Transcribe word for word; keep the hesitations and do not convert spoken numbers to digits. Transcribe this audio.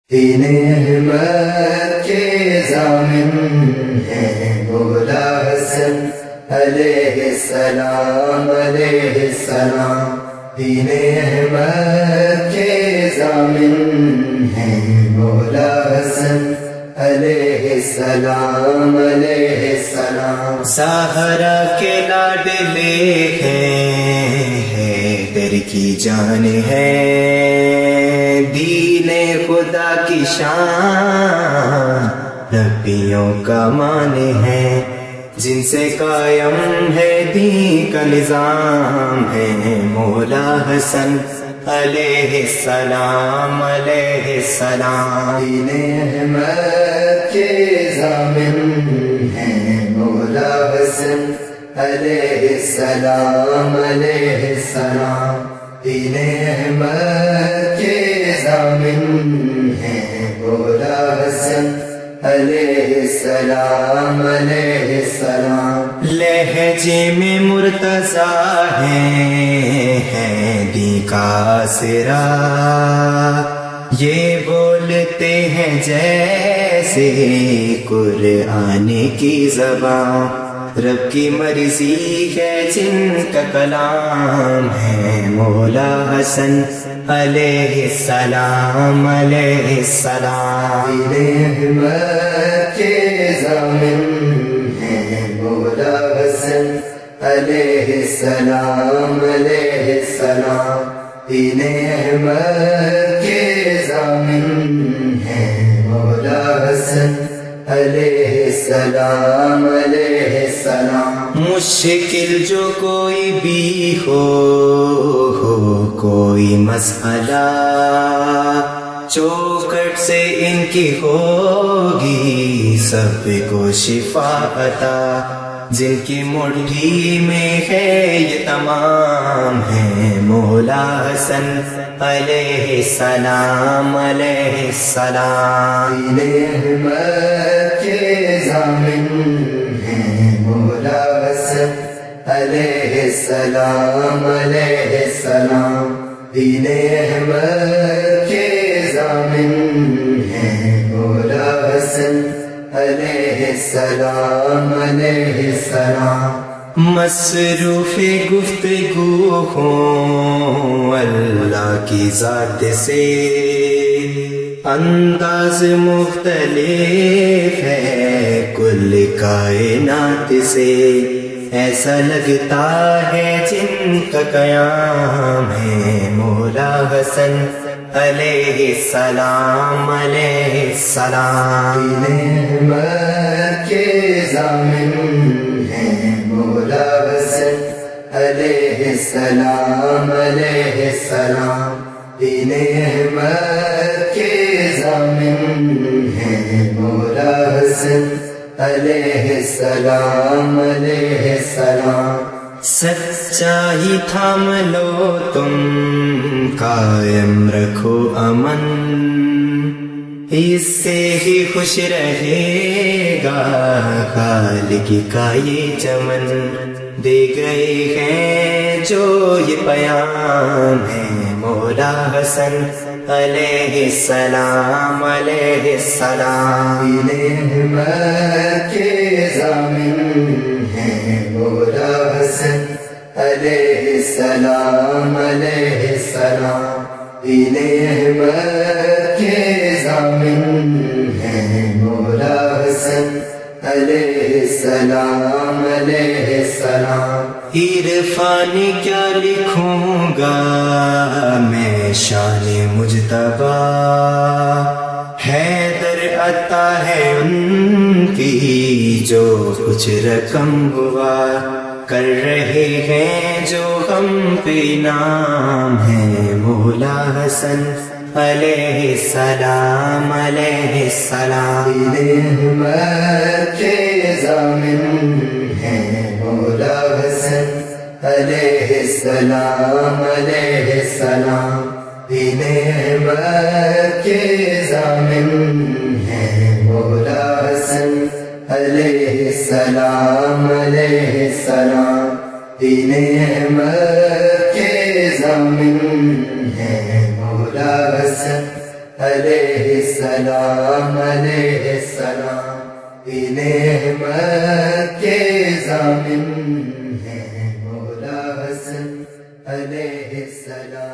دین احمد کے ضامن ہیں مولا حسن علیہ السلام علیہ السلام. دین احمد کے ضامن ہیں مولا حسن علیہ السلام علیہ السلام. سہارا کے لاڈلے ہیں حیدر کی جان ہے، دین خدا کی شان نبیوں کا مان ہے، جن سے قائم ہے دین کا نظام ہے مولا حسن علیہ السلام علیہ السلام. دین احمد کے ضامن ہیں مولا حسن علیہ السلام علیہ السلام. دین احمد کے ضامن ہیں مولا حسن علیہ السلام علیہ السلام. لہجے میں مرتضیٰ ہے حیدی کا سرا، یہ بولتے ہیں جیسے قرآن کی زبان، رب کی مرضی ہے جن کا کلام ہے مولا حسن علیہ السلام علیہ السلام. دین احمد کے ضامن ہیں مولا حسن علیہ السلام علیہ السلام. دین احمد کے ضامن ہیں مولا حسن علیہ السلام علیہ السلام. مشکل جو کوئی بھی ہو ہو کوئی مسئلہ، چوکٹ سے ان کی ہوگی سب کو شفا عطا، جن کی مٹھی میں ہے یہ تمام ہے مولا حسن علیہ السلام علیہ السلام. دین احمد کے ضامن ہیں مولا حسن علیہ السلام علیہ السلام. دین احمد کے ضامن ہیں مولا حسن علیہ السلام علیہ السلام. مصروف گفتگو ہوں اللہ کی ذات سے، انداز مختلف ہے کل کائنات سے، ایسا لگتا ہے جن کا قیام ہے مولا حسن علیہ السلام علیہ السلام. دین احمد کے ضامن ہیں مولا حسن علیہ السلام علیہ السلام. دین احمد کے ضامن ہیں مولا حسن علیہ السلام علیہ السلام. سچائی تھام لو تم قائم رکھو امن، اس سے ہی خوش رہے گا خالق کا یہ چمن، دے گئے ہیں جو یہ پیام ہے مولا حسن علیہ السلام علیہ السلام. دین احمد کے ضامن ہیں مولا حسن علیہ السلام علیہ السلام. دین احمد کے ضامن ہیں مولا حسن علیہ السلام علیہ السلام. عرفان کیا لکھوں گا میں شان مجتبیٰ، حیدر عطا ہے ان کی جو کچھ رقم ہوا، کر رہے ہیں جو ہم پہ نام ہے مولا حسن علیہ السلام علیہ السلام. دین احمد کے ضامن ہیں مولا حسن علیہ السلام علیہ السلام. دین احمد کے ضامن ہیں مولا حسن علیہ السلام علیہ السلام. دین احمد کے ضامن ہیں مولا حسن علیہ السلام علیہ السلام نعمت کے ضامن ہیں مولا حسن علیہ السلام.